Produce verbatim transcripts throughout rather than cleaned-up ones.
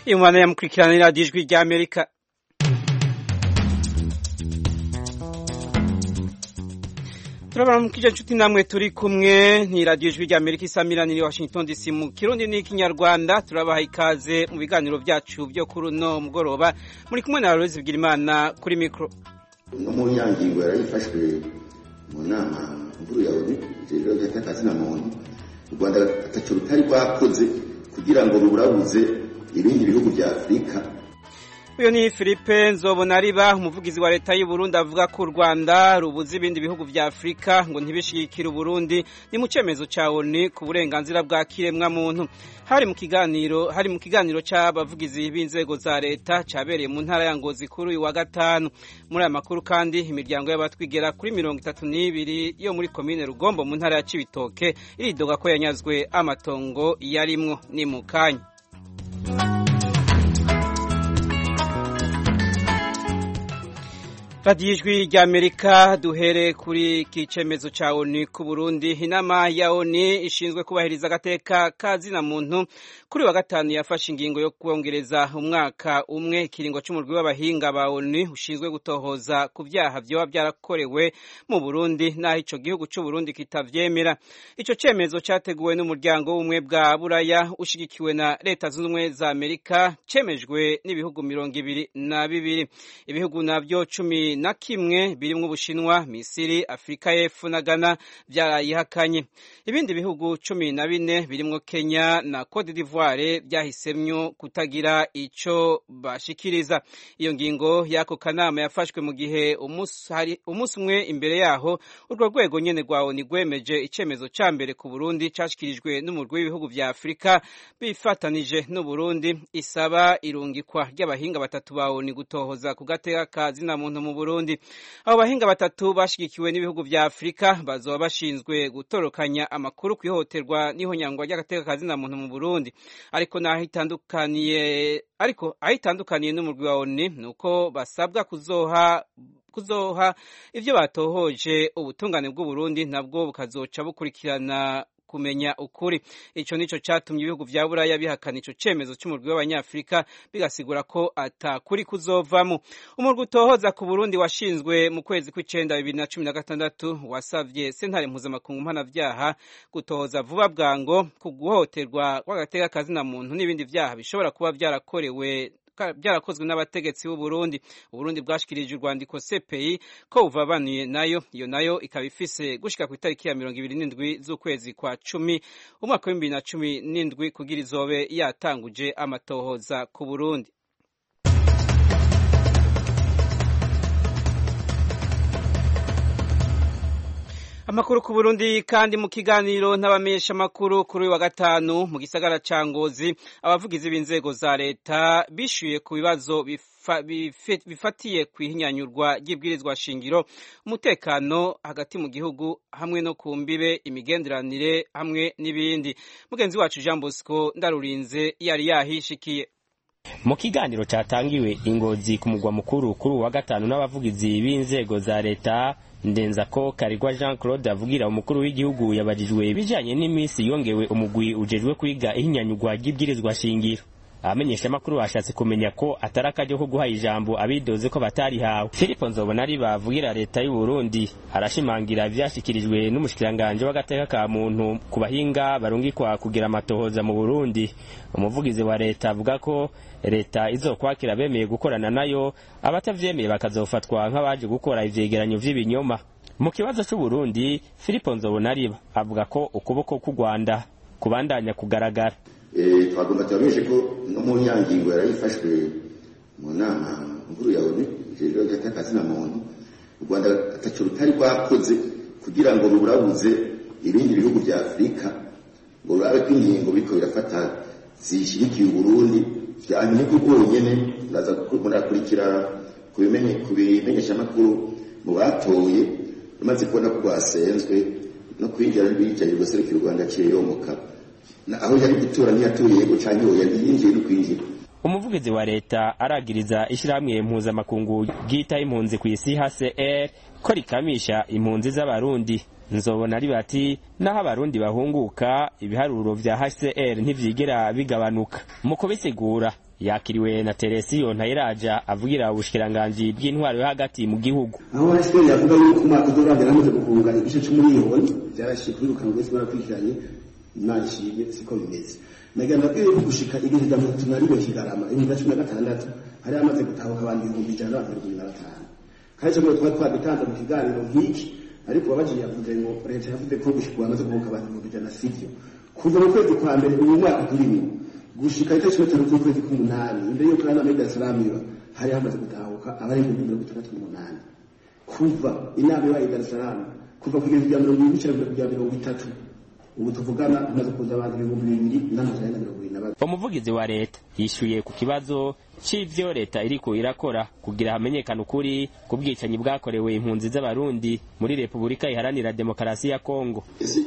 Imana yamukurikiranira ijwi rya Amerika. Turabana mu kije nshuti namwe turi kumwe ni radio ijwi rya Amerika isamirani ni Washington D C mu Kirundi n'ikinyarwanda. Turabaha ikaze mu biganiro byacu byo kuri no mugoroba. Muri kumwe na Rose Bigirimana kuri micro. Mu nyangingo yarayifashwe mu nama nkuru ya O N U rero gatakazi na muntu. U Rwanda atacu rutari rwakoze kugira ngo ruburabuze ibindi bihugu bya Afrika. Uyo ni Philippe Nzobonariba umuvugizi wa leta y'u Burundi avuga ko u Rwanda rubuze ibindi bihugu vya Afrika ngo ntibishikire u Burundi ni mu cemezo ca O N U ku burenganzira bwa kiremwa muntu. Hari mu kiganiro hari mu kiganiro c'abavugizi b'inzego za leta cabereye mu ntara ya Ngozi kuri uyu wa gatanu. Muri aya makuru kandi imiryango y'abatwigera kuri mirongo itatu n'ibiri yo muri komine Rugombo mu ntara ya Cibitoke iridoga ko yanyazwe amatongo yarimwo ni mu kanya. Radio ijwi rya Amerika duhere kuri kicemezo ca O N U ku Burundi. Inama ya O N U ishinzwe kubahiriza agateka kazina muntu kuri wa gatanu yafashe ingingo yo kwongereza umwaka umwe ikiringo c'umurwi w'abahinga ba O N U ushinzwe gutohoza ku vyaha vyoba vyarakorewe mu Burundi naho ico gihugu c'u Burundi kitavyemera. Ico cemezo categuwe n'umuryango w'umwe bwa Buraya ushigikiwe na leta zunze ubumwe za Amerika cemejwe n'ibihugu mirongo ibiri na bibiri. Ibihugu navyo cumi na kimwe birimwo Ubushinwa, Misiri, Afrika y'Epfo na Ghana vyarayihakanye. Ibindi bihugu cumi na bine birimwo Kenya na Cote d'Ivoire vyahisemwo kutagira ico bashikiriza. Iyo ngingo yako kanama yafashwe mu gihe umunsi hari umunsi umwe imbere yaho urwo rwego nyene rwa O N U gwemeje icemezo ca mbere ku Burundi cashikirijwe n'umurwi w'ibihugu vya Afrika bifatanije n'u Burundi isaba irungikwa ry'abahinga batatu ba O N U gutohoza ku gateka kazina muntu mu Burundi. Abo bahinga batatu bashigikiwe n'ibihugu vya Afrika bazoba bashinzwe gutorokanya amakuru kwihoterwa n'ihonyangwa ry'agateka kazina muntu mu Burundi. Ariko naho itandukaniye ariko ahitandukaniye n'umurwi wa O N U nuko basabwa kuzoha kuzoha ivyo batohoje ubutungane bw'u Burundi nabwo bukazoca bukurikirana kumenya ukuri. Ico nico catumye ibihugu vya Buraya bihakana ico cemezo c'umurwi w'abanyafrika bigasigura ko atakuri kuzovamo. Umurwi utohoza ku Burundi washinzwe mu kwezi kw'icenda bibiri na cumi na gatandatu wasavye sentare mpuzamakungu mpanavyaha gutohoza vuba bwango ku guhoterwa kw'agateka kazina muntu n'ibindi vyaha bishobora kuba vyarakorewe byarakozwe n'abategetsi b'u Burundi. U Burundi bwashikirije urwandiko C P I ko buvabanuye nayo iyo nayo ikaba ifise gushika ku itariki ya mirongo ibiri n'indwi z'ukwezi kwa cumi umwaka wa bibiri na cumi n'indwi kugira izobe yatanguje amatohoza ku Burundi. Amakuru ku Burundi kandi mu kiganiro n'abamenyesha makuru kuri wa gatanu mu gisagara ca Ngozi abavugizi b'inzego za leta bishuye ku bibazo bifa, bifet, bifatiye kwihinyanyurwa ry'ibwirizwa shingiro umutekano hagati mu gihugu hamwe no kumbibe imigenderanire hamwe n'ibindi. Mugenzi wacu Jean Bosco Ndarurinze yari yahishikiye. Mu kiganiro catangiwe Ingozi ku mugwa mukuru kuri wa gatanu n'abavugizi b'inzego za leta ndenza ko Karigwa Jean Claude avugira umukuru w'igihugu yabajijwe bijanye n'imisi yongewe umugwi ujejwe kwiga ihinyanyurwa ry'ibwirizwa shingiro. Abamenyesha makuru bashatse kumenya ko atarakaje ko guha ijambo abidoze ko batarihawe. Philippe Nzobonariba avugira leta y'u Burundi arashimangira vyashikirijwe n'umushikiranganje w'agateka ka muntu ku bahinga barungikwa kugira amatohoza mu Burundi. Umuvugizi wa leta avuga ko leta izokwakira bemeye gukorana nayo abatavyemeye bakazofatwa nk'abaje gukora ivyegeranyo vy'ibinyoma. Mu kibazo cy'u Burundi Philippe Nzobonariba avuga ko ukuboko ku Rwanda kubandanya kugaragara. Eh twagomba tubamenyeshe ko no mu nyangingo yarayifashwe mu nama nkuru ya O N U rero gateka kazina muntu. U Rwanda atacu rutari rwakoze kugira ngo ruburabuze ibindi bihugu vya Afrika ngo rurabe ko ingingo biko birafata zishirikiye u Burundi cyane kuko nyene ndaza kurakurikira kubimenye kubimenyesha makuru mu batoye umaze kubona ko rwasenzwe no kwinjira bicaye guserukira u Rwanda ciyomoka aho yari gutura ntiyaturiye go canke yari yinjiye no kwinjira. Umuvugizi wa leta aragiriza ishiramwe mpuzamakungu gita impunzi ku isi H C R ko rikamisha impunzi z'abarundi. Nzobonariba ati naho abarundi bahunguka ibiharuro vya H C R ntivyigera bigabanuka. Mu kubisigura yakiriwe na Teresiyo Ntayiraja avugira ubushikiranganji bw'intwaro yo hagati mu gihugu. Aho hashwe yavuga yuko umwaka uzorangera amaze gufunga igice c'umuriyoni byarashye kwirukanwa wese barakwishanye nashimye siko bimeze. Nagenda bwiye gushika igihe cya tunariwe Kigarama ibihumbi cumi na gatandatu hari amaze gutahuka abantu ibihumbi ijana na mirongo na batanu. Kandi cyo twari twabitanze mu kiganiro nk'iki ariko babagiye yavuze ngo leta yavuze ko gushikwa amaze guhuka abantu ibihumbi ijana sivyo. Kuva mu kwezi kwa mbere uyu mwaka turimo gushika itariki mirongo itanu z'ukwezi k'umunani imbere yo kurana muri Dar es Salaam hari hamaze gutahuka abari mu mirongo itandatu n'umunani. Kuva inama ibaye Dar es Salaam kuva kugeza ku mirongo ibiri kugera ku mirongo itatu ubu tuvugana umaze kuza abantu ibihumbi bibiri n'amajana na mirongo irindwi na batatu. Umuvugizi wa leta yishuye ku kibazo c'ivyo leta iriko irakora kugira hamenyekana ukuri ku bwicanyi bwakorewe impunzi z'abarundi muri Repubulika Iharanira Demokarasi ya Kongo. Ese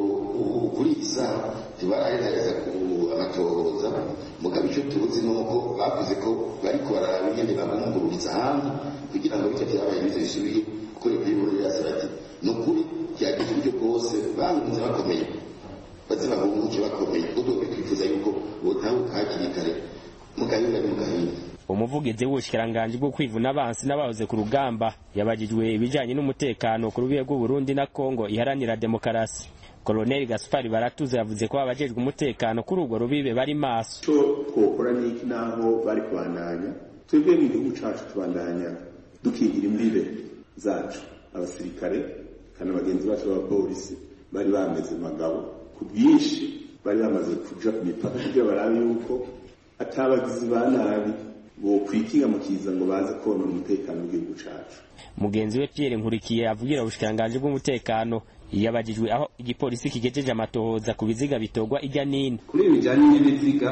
ukuri isa tibaraheza ku abatoza mugabe cyo tuzi nuko bavuze ko bariko barabigende babungururiza hantu kugira ngo bityo byabaye bize bisubiye kuri biburi yasabati nukuri cyagize ibyo bwose bangunze bakomeye bazira bunguke bakomeye kuko bikifuza yuko botaho kakiri kare mugayura mugahina. Umuvugizi w'ubushikiranganji bwo kwivuna abansi n'abahoze ku rugamba yabajijwe ibijanye n'umutekano ku rubiye rw'u Burundi na Kongo Iharanira Demokarasi. Colonel Gaspari Baratuza yavuze ko abajejwe umutekano kuri urwo rubibe bari maso. Cyo twokora niki naho bari kubandanya twebwe mu gihugu cacu tubandanya dukingira imbibe zacu abasirikare kandi abagenzi bacu b'abapolisi bari bameze magabo ku bwinshi bari bamaze kuja ku mipaka kugira barabe yuko atabagizi ba nabi bo kwikinga mu kiza ngo baze konona umutekano w'igihugu cacu. Mugenzi we Pierre Nkurikiye avugira ubushikiranganji bw'umutekano yabajijwe aho igipolisi kigejeje amatohoza ku biziga bitogwa ijya nini. Kuri ibijanye n'ibiziga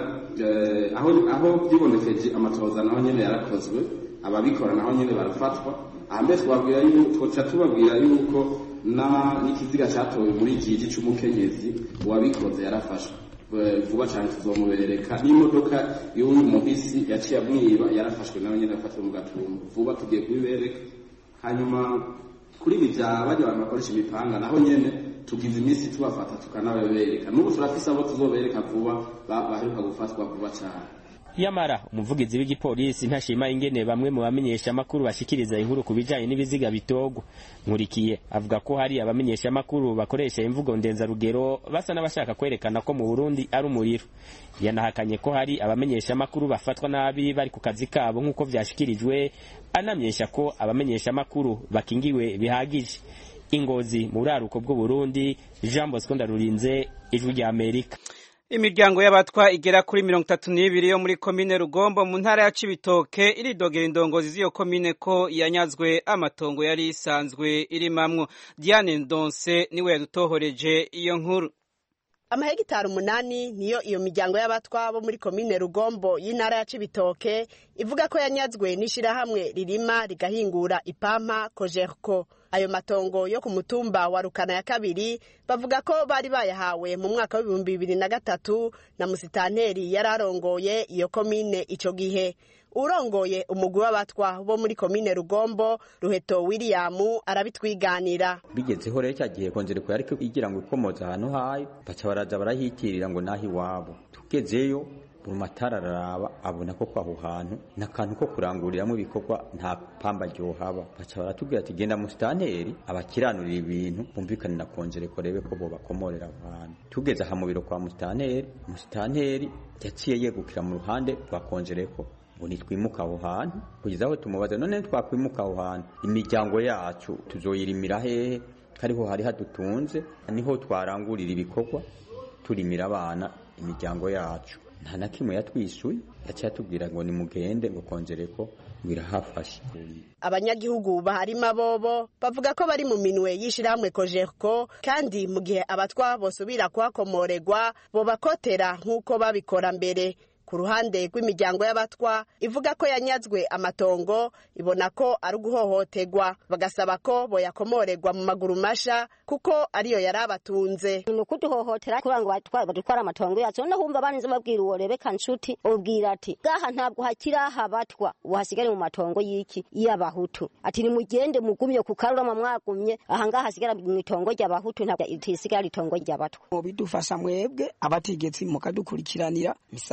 aho aho byibonekeje amatohoza naho nyene yarakozwe ababikora naho nyene barafatwa. Ambe twabwira yuko twoca tubabwira yuko na n'ikiziga cyatowe muri jiji c'umukenyezi wabikoze yarafashwe vuba cyane tuzomubereka n'imodoka y'uyu muhisi yaciye amwiba yarafashwe nawe nyene afatwe mu gatumba vuba tugiye kubibereka. Hanyuma kuri bijya bajya abantu bakoresha imipanga naho nyene tugize iminsi tubafata tukanabebereka n'ubu turafise abo tuzobereka vuba baheruka gufatwa vuba cyane. Yamara umuvugizi w'igipolisi ntashima ingene bamwe mu bamenyesha amakuru bashikiriza inkuru kubijanye n'ibiziga bitogwa. Nkurikiye avuga ko hari abamenyesha amakuru bakoresha imvugo ndenza rugero basa n'abashaka kwerekana ko mu Burundi ari umuriro. Yanahakanye ko hari abamenyesha amakuru bafatwa nabi bari ku kazi kabo nk'uko vyashikirijwe, anamyesha ko abamenyesha amakuru bakingiwe bihagije. Ingozi mu buraruko bw'u Burundi, Jean Bosco Ndarurinze, Ijwi rya Amerika. Imiryango y'abatwa igera kuri mirongo itatu n'ibiri yo muri komine Rugombo mu ntara ya Cibitoke iridogera indongozi z'iyo komine ko yanyazwe amatongo yari isanzwe irimamwo. Diane Ndonse niwe yadutohoreje iyo nkuru. Amahegitari umunani niyo iyo miryango y'abatwa bo muri komine Rugombo y'intara ya Cibitoke ivuga ko yanyazwe n'ishirahamwe ririma rigahingura ipampa Cogerco. Ayo matongo yo ku mutumba wa Rukana ya kabiri bavuga ko bari bayahawe mu mwaka w'ibihumbi bibiri na gatatu na musitanteri yararongoye iyo komine ico gihe. Urongoye umugwi w'abatwa bo muri komine Rugombo Ruheto William arabitwiganira. Bigezeho rero cyagiye Cogerco ariko igira ngo ikomoza ahantu hayo baca baraza barahitirira ngo nahi wabo. Tugezeyo Burumatara araraba abona ko kwaho hantu nakantu ko kuranguriramo ibikorwa nta pamba ryohaba. Baca baratubwira ati genda musitanteri abakiranurira ibintu bumvikane na Cogerco rebe ko bo bakomorera abantu. Tugeze aha mu biro kwa musitanteri, musitanteri yaciye yegukira mu ruhande rwa Cogerco ngo nitwimuka aho hantu kugeza aho tumubaza none twakwimuka aho hantu imiryango yacu tuzoyirimira hehe kariho hari hadutunze niho twarangurira ibikorwa turimira abana imiryango yacu. Nta na kimwe yatwisuye yaciye atubwira ngo ni mugende ngo Cogerco birahafashe. Abanyagihugu baharima bobo bavuga ko bari mu minwe yishirahamwe Cogerco kandi mu gihe abatwa bosubira kwakomoregwa bo bakotera nkuko babikora mbere. Ku ruhande rw'imiryango y'abatwa ivuga ko yanyazwe amatongo ibona ko ari guhohoterwa bagasaba ko boyakomoregwa mu maguru masha kuko ariyo yarabatunze. Ni kuduhohotera kurango batwara badutwara amatongo yacu no humva baninze babwira uwo Rebeka Nshuti ubwira ati gaha ntabwo hakira habatwa uhasigare mu matongo yiki y'abahutu ati ni mugende mugumye ku karura mu mwagumye aha ngaha hasigara mu itongo ry'abahutu ntabwo itisigara itongo ry'abatwa. Bidufasha mwebwe abategetsi mukadukurikiranira misane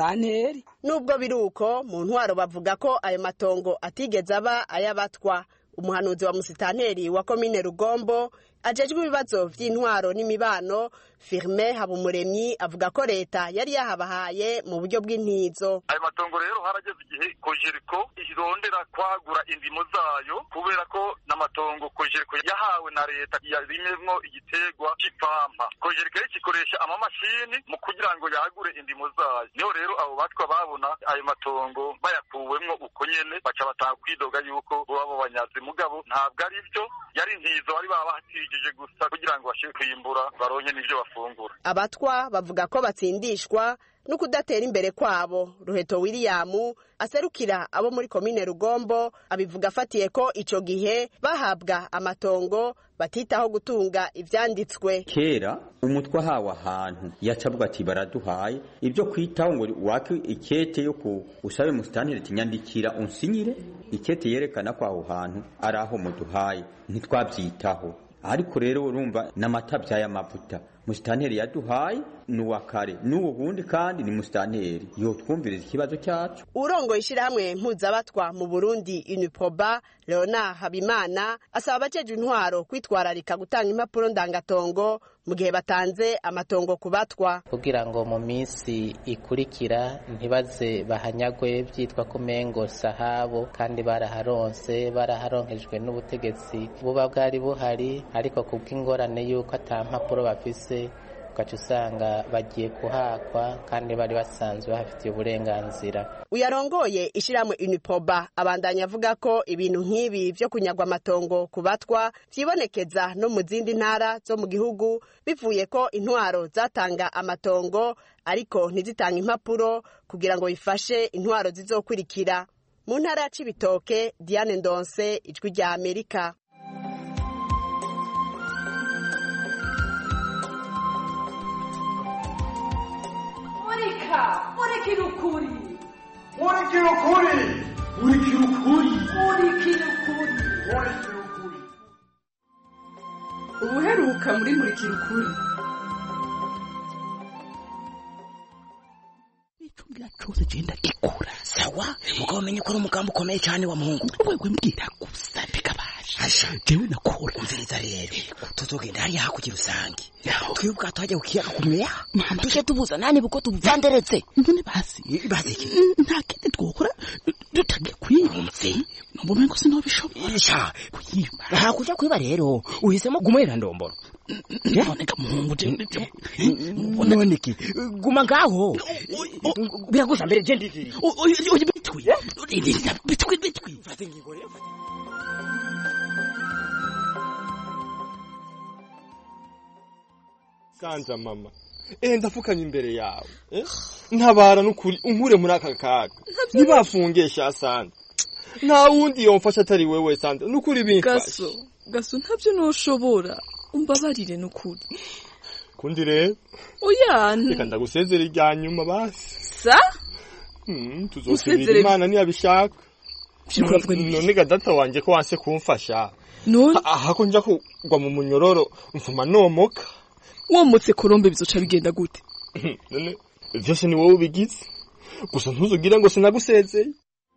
musitanteri. Nubwo biruko mu ntwaro bavuga ko ayo matongo atigeze aba ayabatwa. Umuhanuzi wa musitanteri wa komine Rugombo ajejwe ibibazo vy'intwaro n'imibano Firme Habumuremyi avuga ko leta yari yahabahaye mu buryo bw'intizo. Ayo matongo rero harageze igihe Kojeriko irondera kwagura indimo zayo kubera ko n'amatongo Kojeriko yahawe na leta yarimemwo igitegwa c'ipampa. Kojeriko ikikoresha amamashini mu kugira ngo yagure indimo zayo. Niho rero abo batwa babona ayo matongo bayakuwemwo uko nyene baca batanga kwidoga yuko babo banyazi mugabo ntabwo ari byo yari intizo bari babahatije gusa kugira ngo bashike kwimbura baronye n'ivyo bafungura. Abatwa bavuga ko batsindishwa no kudatera imbere kwabo. Ruheto William aserukira abo muri komine Rugombo abivuga afatiye ko ico gihe bahabwa amatongo batitaho gutunga ivyanditswe. Kera umutwa hawa ahantu yacabwa ati baraduhaye ibyo kwitaho ngo wake ikete yo ku usabe musitanteri tinyandikira unsinyire ikete yerekana ko aho hantu ari aho muduhaye ntitwabyitaho. Ariko rero urumva n'amatabya y'amavuta musitanteri yaduhaye nuwa kare n'uwo bundi kandi ni musitanteri yo twumviriza ikibazo cyacu. Urongo ishirahamwe mpuzabatwa mu Burundi Uniproba Leona Habimana asaba abajeje intwaro kwitwararika gutanga impapuro ndangatongo mu gihe batanze amatongo kubatwa kugira ngo mu minsi ikurikira ntibaze bahanyagwe byitwa ko mengo sahabo kandi baraharonse baraharonkejwe n'ubutegetsi buba bwari buhari ariko kubw'ingorane yuko atampapuro bafise ugaca usanga bagiye kuhakwa kandi bari basanzwe bafitiye uburenganzira. Uyarongoye ishiramwe Uniproba abandanya avuga ko ibintu nk'ibi byo kunyagwa amatongo kubatwa vyibonekeza no mu zindi ntara zo mu gihugu bivuye ko intwaro zatanga amatongo ariko ntizitanga impapuro kugira ngo bifashe intwaro zizokurikira. Mu ntara ya Cibitoke, Diane Ndonse, Ijwi rya Amerika. Murika, murikira ukuri. Murikira ukuri. Murikira ukuri. Murikira ukuri. Murikira ukuri. Ubuheruka muri murikira ukuri. Icumbira cyose genda gikura. Sawa, mugabo menye ko umugambo ukomeye cyane wa Mungu. Wewe mbwira gusa bikabasha. Asha, jewe nakora. Umviriza rero. Tuzogenda hariya hakugira usangi. Twibwa twaje kukiyaga kumweya. Tuje tubuza nani buko tuvanderetse. None basi. Basi iki? Nta kindi twokora dutangiye kwiyumve. Nubwo mengo sinobishobora. Sha, kuyimba. Aha kuja kwiba rero. Uhisemo gumwera ndomboro. None ga Mungu je. None ki? Guma ngaho. Biragusha mbere je ndiviri. Oye bitwi. Bitwi bitwi. Fate ngigore. Sanja mama, eh ndafukanye imbere yawe, eh? Ntabara n'ukuri unkure muri aka kaga. Nibafungesha Sanja. Nta wundi yomfasha atari wewe Sanja, n'ukuri bimfasha. Gaso, gaso ntabyo noshobora. Umbabarire n'ukuri. Kundi rero? Oya. Reka ndagusezera irya nyuma basi. Sa? Hmm, tuzosubira Imana niyabishaka. None ga data wanje ko wanse kumfasha. None aha ko nja kugwa mu munyororo mfuma nomoka. Womotse Kolombe bizoca bigenda gute? None vyose ni wowe ubigize. Gusa ntuzugira ngo sinagusezeye.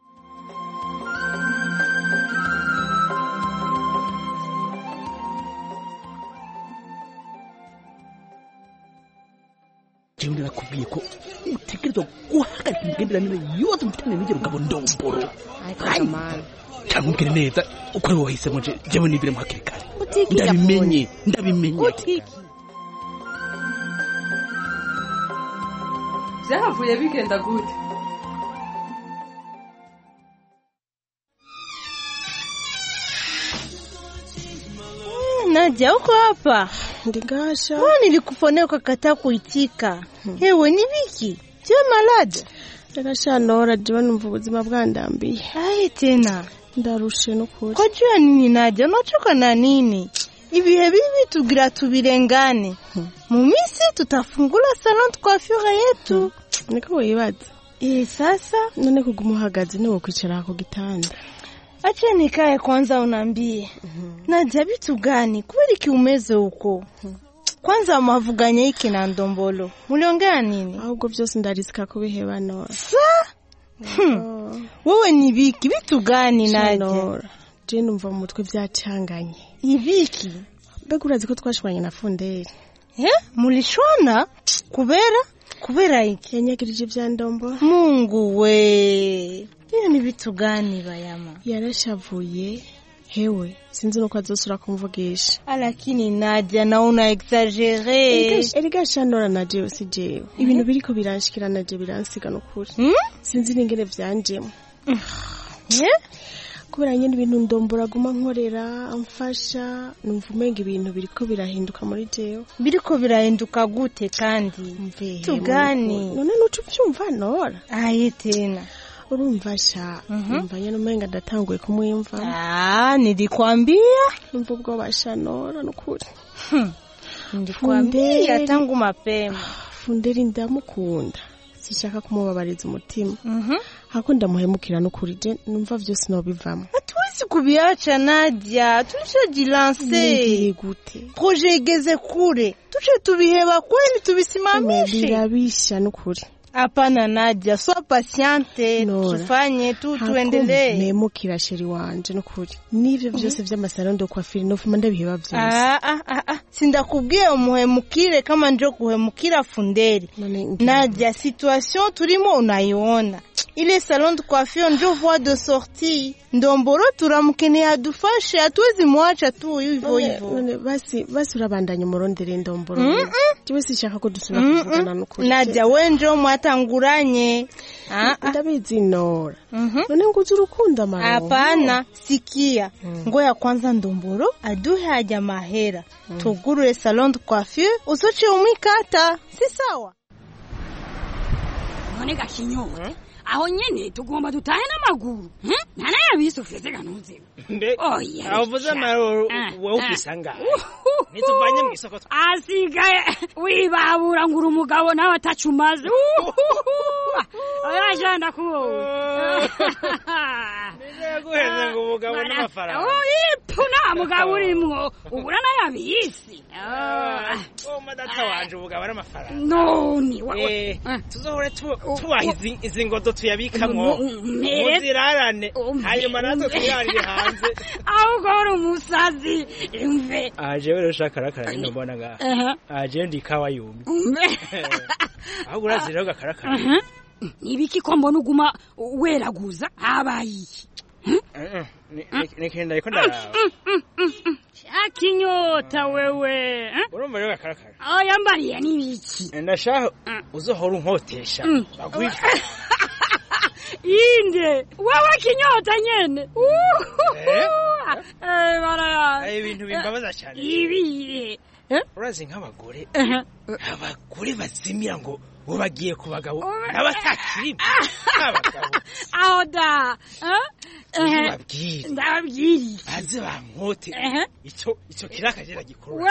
Jewe nakubwiye ko utegerezwa guhagarika imigenderanire yose mufitanye n'ingero ngabo ndomboro. Kamana. Cyangwa neza uko ari wowe hisemo jewe nibire mu hakiri kare. Ndabimenye, ndabimenye. Utiki. Byahavuye bigenda gute? Nadia, uko hapa? Ndigasha. Mbona nilikufonea ukakataa kuitika? Hewe ni biki? Je, malade? Ndigasha nora jiwe numva ubuzima bwandambiye. Aye tena. Ndarushe n'ukuri. Kwa jua nini Nadia? Unachoka na nini? Ibihe bibi tugira tubirengane. Mu minsi tutafungula salon de coiffure yetu. Niko wibaza. Eh, sasa none kuguma uhagaze niwo kwicara ku gitanda. Acha nikae kwanza unambie. Mm -hmm. Nadia, vitu gani? Kweli kiumeze huko? Kwanza mwavuganye iki na Ndombolo? Muliongea nini? Ahubwo byose ndarisika kubiheba Nora. Sa? Hmm. Wewe ni biki? Bitu gani Nadia? Je numva mu mutwe byacanganye. Ibiki? Mbega urazi ko twashwanye na Funderi. Eh? Mulishwana? Kubera? Kubera iki? Yanyagirije bya Ndombolo. Mungu we. Iyo ni bitu gani Bayama? Yarashavuye. Hewe, sinzi nuko azosura kumvugisha. Lakini Nadia na una exagere. Erega shanora Nadia usije. Ibintu biriko biranshikira Nadia biransiga nukuri. Hmm? Sinzi ningene byanjemo. Eh? Kubera nyene ibintu Ndombolo aguma nkorera amfasha, numva umenga ibintu biriko birahinduka muri jewe. Biriko birahinduka gute kandi? Mve. Tugani. None nucu byumva Nora. Ayi tena. Urumva sha, umva nyene umenga ndatanguye kumwimva. Ah, nilikwambia numva ubwo basha Nora nukuri. Hmm. Nilikwambia tangu mapema. Funderi ndamukunda. Sishaka kumubabariza umutima. Mhm. Hako ndamuhemukira nukuri je numva byose no bivamo. Atuwezi kubiacha Nadia, tulishajilanse. Nigire gute? Projet igeze kure. Tuce tubiheba kweli tubisimamishe. Birabisha nukuri. Hapana Nadia, so patiente, tufanye tu tuendelee. Nemukira sheri wanje nukuri. Nivyo byose vy'amasaro ndo kwa fili no fuma ndabiheba byose. Ah ah ah ah. Sindakubwiye umuhemukire kama njo kuhemukira Funderi. Nadia, situation turimo unaiona. Ile salon de coiffure njo voie de sortie. Ndombolo turamukene adufashe atuwezi mwacha tu hivyo hivyo. None basi basi urabandanya umurondere Ndombolo. Tiwe sishaka ko dusuna kuvugana nukuri. Nadia wenjo mwatanguranye. Ah ndabizi Nora. None nguzi urukunda maro. Hapana, sikia. Ngoya kwanza Ndombolo aduhe haja mahera. Tugurure salon de coiffure usoche umikata. Si sawa? None gakinyo. Aho nyene tugomba dutahe n'amaguru. Hm? Nana yabisufeze ganuze. Mbe. Oya. Avuze amaroro wowe ukisanga. Nituvanye mu isoko. Asigaye wibabura ngura umugabo nawe atacumaze. Oya janda ko. Nige guheze ngo umugabo n'amafaranga. Oyi puna mugabo urimwo. Ubura na yabisi. Oh madata wanje umugabo n'amafaranga. No ni wa. Eh tuzohore tubahizi izingodo tuyabikamwo. Muzirarane. Hanyuma nazo tuyarire hanze. Aho gora umusazi imve. Aje wero shakarakara ino mbona nga. Aje ndi kawa yumi. Aho urazira gakarakara. Nibiki ko mbona uguma weraguza abayi. Nekenda iko ndaraba. Shakinyota wewe. Urumva rero gakarakara. Oya mbariye nibiki. Ndashaho uzohora unkotesha. Bagwika. Inde wewe kinyota nyene. Eh bara. Ay ibintu bimbabaza cyane. Ibi. Urazi nk'abagore. Abagore bazimira ngo bo bagiye ku bagabo n'abatakiri. Abagabo. Aoda. Eh? Babwiri. Ndabwiri. Aze bankote. Ico ico kirakagera gikuru.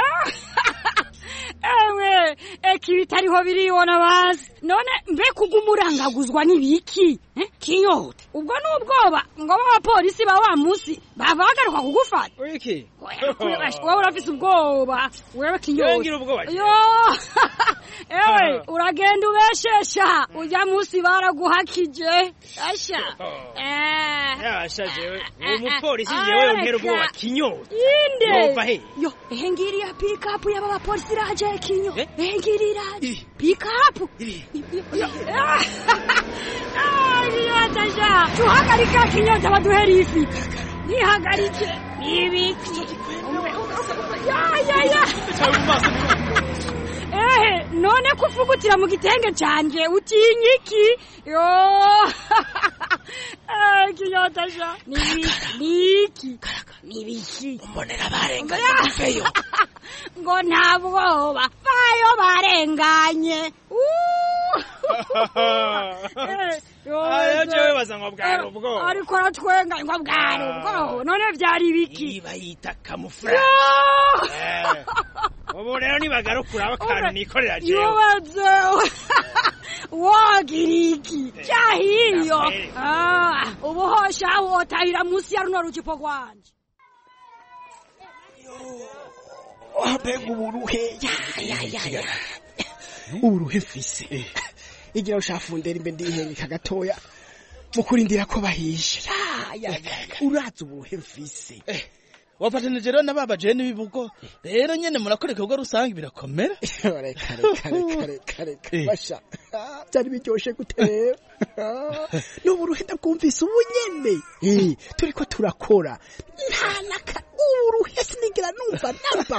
Ewe ekibitariho biribona basi. None mbe kugumurangaguzwa nibiki? Eh? Kinyota. Ubwo nubwoba ngo abapolisi ba wa musi bavagaruka kugufata. Wiki. Wewe urafise ubwoba. Wewe kinyota. Ngira ubwoba. Yo. Ewe uragenda ubeshesha. Ujya musi baraguhakije. Asha. Eh. Yasha jewe. Umupolisi jewe umpera ubwoba kinyota. Inde. Yova he. Yo, ehengiri ya pick up yaba abapolisi raje kinyo. Ehengiri raje. Pick up. Ah, yatasha. Tuhagarika kinyota baduheri ifi. Nihagarike. Ibiki. Ya ya ya. Eh, none kufugutira mu gitenge canje utinyiki. Yo. Eh, kinyota. Nibiki. Niki. Nibiki. Umbonera barenganye feyo. Ngo ntabwoba. Fayo barenganye. Ayo jewe bazangwa bwaro ubwo. Ariko aratwenga ngo bwaro ubwo. None byari biki? Iba yita kamufra. Eh. Ubu rero nibagarukura bakana nikorera jewe. Yobaze. Wagiriki. Cyahiyo. Ah, ubu hosha wotahira musi ya runo rucipo gwanje. mbega uburuhe ya ya ya uburuhe mfise igira ushafundera imbe ndihengeka gatoya mukurindira ko bahisha ya ya uraza uburuhe mfise wafatanije rero nababaje n'ibibugo rero nyene murakoreka ubwo rusange birakomera reka reka reka reka reka basha byari biryoshe gutera n'uburuhe ndabwumvise ubunyene eh turiko turakora ntanaka uburuhe sinigira numva namba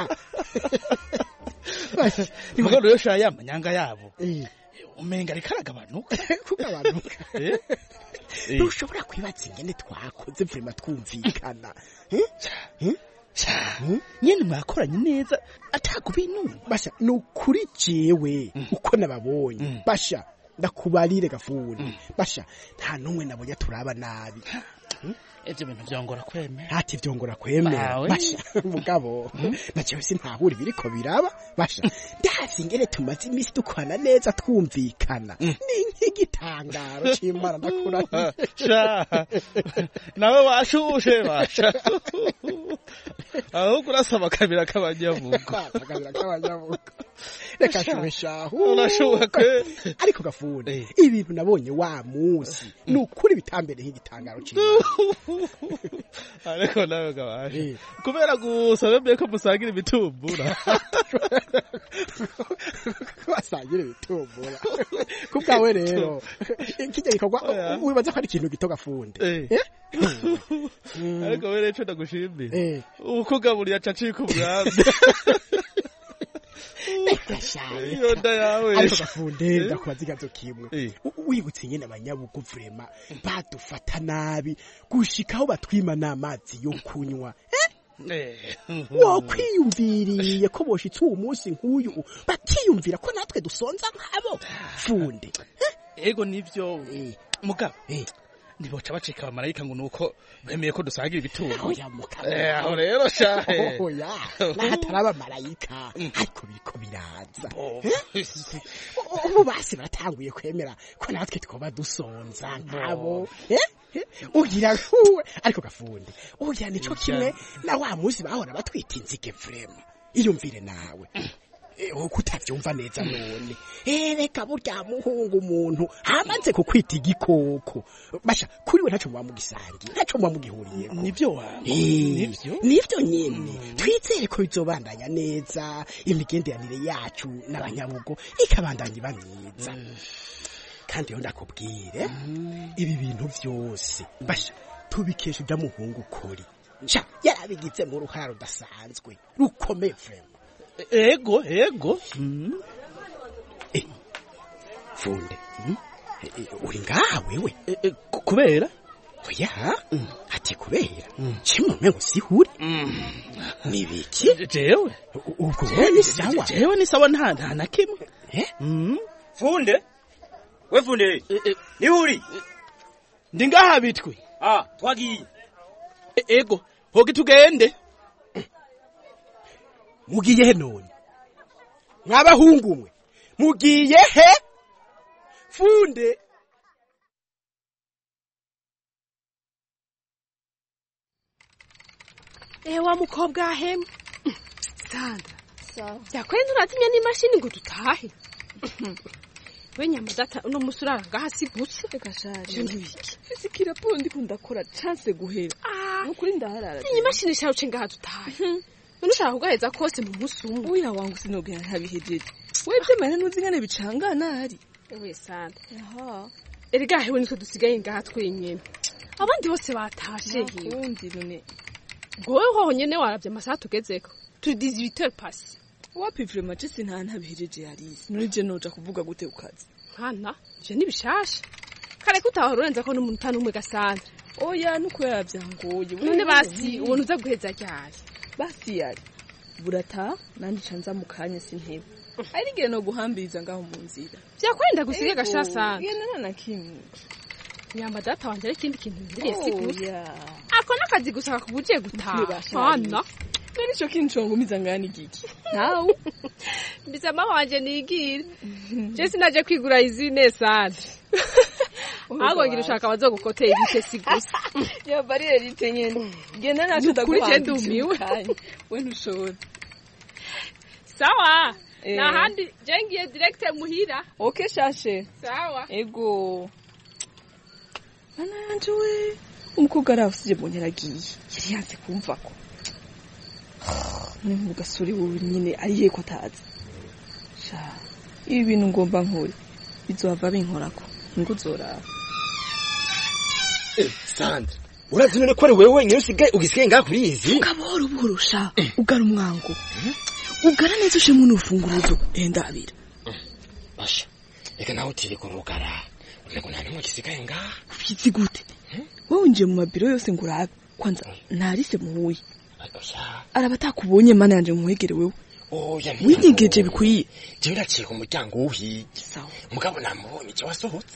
Mugo rero shaya amanyanga yabo umenga rikaragabanuka kugabanuka ntushobora kwibaza ingene twakoze vrema twumvikana nyene mwakoranye neza atakubinu basha nukuri jewe uko nababonye basha ndakubarire gafuni basha nta numwe nabonye turaba nabi ivyo bintu vyongora kwemera ati vyongora kwemera basha mugabo nacewe sintahura biriko biraba basha ndazi ingene tumaze imisi dukwana neza twumvikana ni nk'igitangaro c'Imana ndakura sha nawe washushe basha ahubwo urasaba kabira k'abanyabugo kabira k'abanyabugo reka shubeshaho urashuha kwe ariko gafuni ibintu nabonye wa musi nukuri bitambere nk'igitangaro c'Imana ariko nawe gabaje kubera gusa bemeye ko musangira ibitumbura basangira ibitumbura kubwawe rero kijya gikorwa wibaza ko ari ikintu gito gafunde ariko we rero ndagushimira uko gaburiya cacika umwambi iyo nda yawe ariko gafunde ndakubaza igazo kimwe wibutse nyene abanyabugo vrema badufata nabi gushikaho batwima n'amazi yo kunywa wokwiyumviriye ko boshitse uwo munsi nk'uyu bakiyumvira ko natwe dusonza nk'abo funde ego nivyo mugabo niboca bacika abamarayika ngo nuko bemeye ko dusangira ibituro eh aho rero shahe oya nahatara abamarayika ariko biriko biraza ubu basi baratanguye kwemera ko natwe twoba dusonza nkabo eh ugira kuwe ariko gafunde uya nico kimwe na wa munsi bahora batwita inzige vrema iyumvire nawe uko utavyumva neza none reka burya muhungu umuntu hamaze kukwita igikoko basha kuri we ntaco muba mugisangiye ntaco muba mugihuriyeko nivyo wawe nivyo nivyo nyene twizere ko bizobandanya neza imigenderanire yacu n'abanyabugo ikabandanya iba myiza kandi yo ndakubwire ibi bintu vyose basha tubikesha ibya muhungu kuri sha yarabigize mu ruhara rudasanzwe rukomeye vrema ego ego eh funde uri ngaha wewe kubera oya ati kubera kimwe mego sihuri nibiki jewe ubwo ni sawa jewe ni sawa nta nta na kimwe eh funde we funde ni uri ndi ngaha bitwe ah twagiye ego hogi tugende mugiye he none mwabahungu mwe mugiye he funde ewa mukobwa ahemwe Sandra byakwenda uratimya n'imashini ngo dutahe we nyamadata uno musura ngaha sigutse gashaje ndibiki fizikira po ndi kundakora chance guhera nukuri ndaharara iyi mashini sharuce ngaha dutahe Nushaka kugaheza kose mu musumbu. Uya wangu sinogera ntabihejeje. Webye mane nuzi ngane bicangana hari. Ewe sanda. Aha. Erega hewe nitwe dusigaye ngaha twenyene. Abandi bose batashe hiyo. Kundi none. Gowe ho nyene waravye amasaha tugezeko. Tu dix-huit heures passe. Wapi vraiment cese nta ntabihejeje Alice. None je noja kuvuga gute ukazi. Hana, je nibishasha. Kare kutahorenza ko n'umuntu tanumwe gasanda. Oya nuko yavyangoye. None basi ubona uza guheza cyane. Basi yari burata nandi canza mukanya sintebe ari ngene no guhambiriza ngaho mu nzira byakwenda gusiga gashasa yena na kimwe nyamba data wanje ari kindi kintu ndiriye sikuye ako nakazi gusaka kubuje gutaha hana nari cyo kintu ngumiza ngani giki nawe mbisa mama wanje nigire je sinaje kwigura izine sande Ago ngira ushaka bazogukotera ibite sigusa. Ya barire ritenyene. Genda nacho ndaguhandumiwe. We ntushobora. sawa nahandi jengiye direct muhira okay shashe sawa ego Mana yanje we umukobwa arafusije bonyeragiye yari yanze kumva ko ni mu gasuri wowe nyine ariye ko atazi sha ibi bintu ngomba nkuri bizohava binkorako nguzoraba eh Sandra urazi none ko ari wewe wenyine usigaye ugisigaye ngaha kuri izi ukabora uburusha ugara umwango ugara neza ushe mu nufunguruzo enda abira basha reka nawe utiri kurugara nego nta numwe gisigaye ngaha ubizi gute wowe nje mu mabiro yose ngurabe kwanza narise muhuye araba atakubonye mana yanje muhegere wewe oya winyegeje bikwiye je ndaciye ku muryango wuhiye sawa mugabo namubonye cyo wasohotse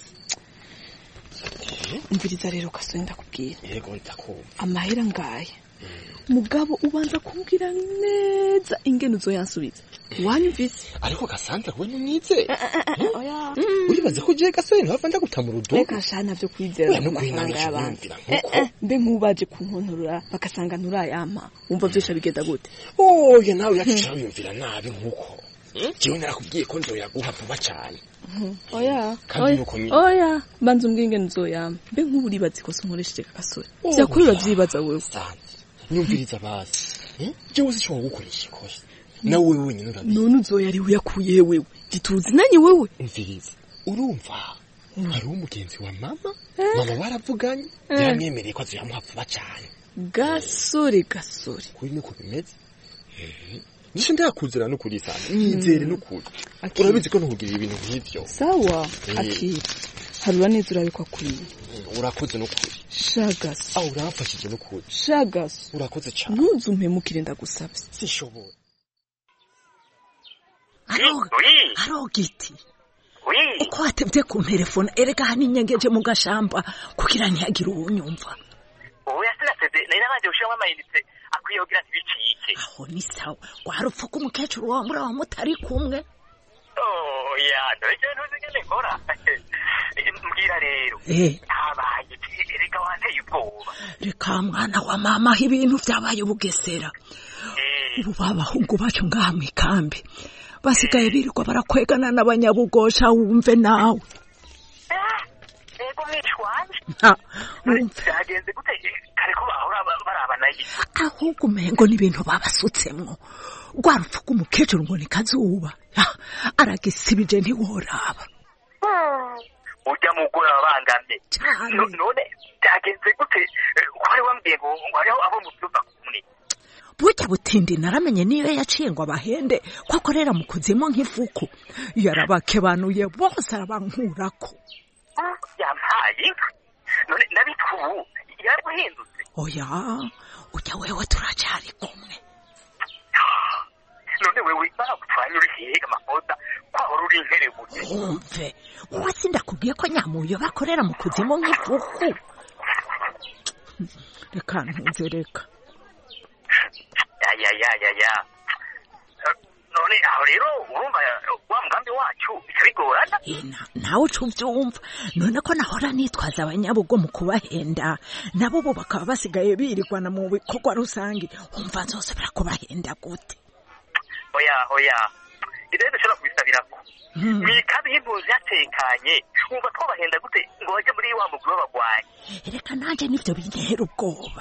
umviriza rero kasoni ndakubwira yego ndakumva amahera ngaye mugabo ubanza kumbwira neza ingene uzoyansubiza wanyumvise ariko Cassandra we numwize oya uribaze ko je Gasore ntava ndaguta mu rudo reka shana byo kwizera no kwinanga y'abantu mbe nkubaje kunkontorora bakasanga nturayampa wumva byose bigenda gute oya nawe yaciye yumvira nabi nkuko jewe narakubwiye ko nzoyaguha vuba cyane oya oya banza umbwinge nzoyampa mbe nkubu uribaze ko sonkoresheje Gasore byakuriba byibaza wewe nyumviriza basi jewe uzi cyo gukoresha ikosa na wewe wenyine urabizi none uzoyari uyakuye wewe gituzi nanye wewe umviriza urumva hari umugenzi wa mama mama baravuganye yamwemereye ko azoyamuha vuba cyane Gasore Gasore kuri niko bimeze nisho ndakuzira no kuri sana nizere no kuri urabizi ko ntugira ibintu nk'ivyo sawa akira harura neza urabikwa kuri urakoze no kuri shagas aho urafashije no kuri shagas urakoze cyane ntuzumpemukire ndagusabye sishobora Aro, aro giti. Uko watebye ku telefone erega haninyengeje mu gashamba kugira ntiyagira unyumva. Oya sinaseze nari nabanje gushiramo amayinite akwiye kugira ntibicike. Aho ni sawa. Warupfa ko umukecuru wa muri wa mutari kumwe. Oya, ndoje ntuzigene nkora. Mbwira rero. Eh. Abaye erega wanteye ubwoba. Reka mwana wa mama ibintu byabaye ubugesera. Ubu babahungu bacu ngaha mu ikambi. Basigaye birirwa barakwegana n'abanyabugosha wumve nawe. Ego mwishwanje. Ha. Byagenze gute kare ko bahora barabana yi. Ahubwo umengo n'ibintu babasutsemwo. Gwarupfa ko umukecuru ngo ni Kazuba. Aragisibije ntiworaba. Ujya mugora abangamye. None byagenze gute ko ari wambwiye ngo hariho abo mu byumba kumwe. Burya butindi naramenye niyo yaciye ngo abahende ko akorera mu kuzimu nk'ifuku yarabakebanuye bose arabankurako yampaye none nabitwu yabuhindutse oya ujya wewe turacari kumwe none wewe bakutwanya uri higa amakosa kwahora uri intere gute umve wasi ndakubwiye ko nyamuyo bakorera mu kuzimu nk'ifuku reka ntuze reka ya ya ya ya none aho rero urumva wa mugambi wacu bigorana nawe ucuvyumva none ko nahora nitwaza abanyabugo mu kubahenda nabo bo bakaba basigaye birigwana mu bikorwa rusangi umva nzosubira kubahenda gute oya oya idende dushobora kubisabirako mwikabi y'impunzi yatekanye umva twabahenda gute ngo baje muri wa mugwi w'abagwanyi reka nanje nivyo bintera ubwoba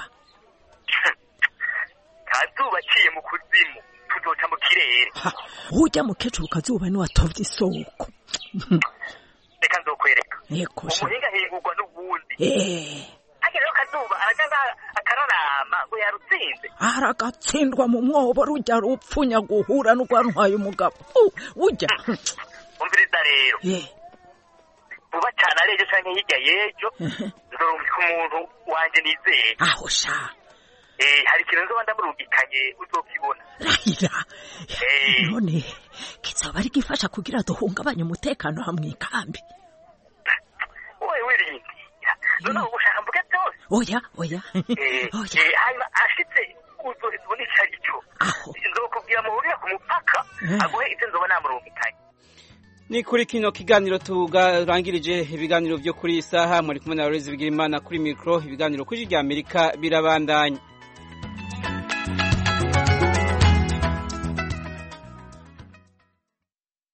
Kazuba ciye mu kuzimu tuzoca mu kirere ujya mukecuru Kazuba ni watovye isoko reka nzokwereka yego umuhinga hingurwa n'ubundi eh ake rero Kazuba araganga akararama ngo yarutsinze aragatsindwa mu mwobo rujya rupfunya guhura n'urwantwaye umugabo ujya umviriza rero vuba cyane arejo canke hirya yejo nzorumvika umuntu wanje nizeye aho sha Eh hari kintu nzo ndamurugikanye uzokibona. Rahira. Eh none kizoba ari gifasha kugira duhungabanye umutekano hamwe ikambi. Oye wirindi. None ugushaka mvuga byose. Oya oya. Eh oya. Hanyuma ashitse uzobona icyo. Aho. Nzokubwira muhurira ku mupaka aguhe ivyo nzoba namurugikanye. Ni kuri kino kiganiro tugarangirije ibiganiro byo kuri isaha muri kumwe na Lorenzo Bigirimana kuri micro ibiganiro kuri rya Amerika birabandanya.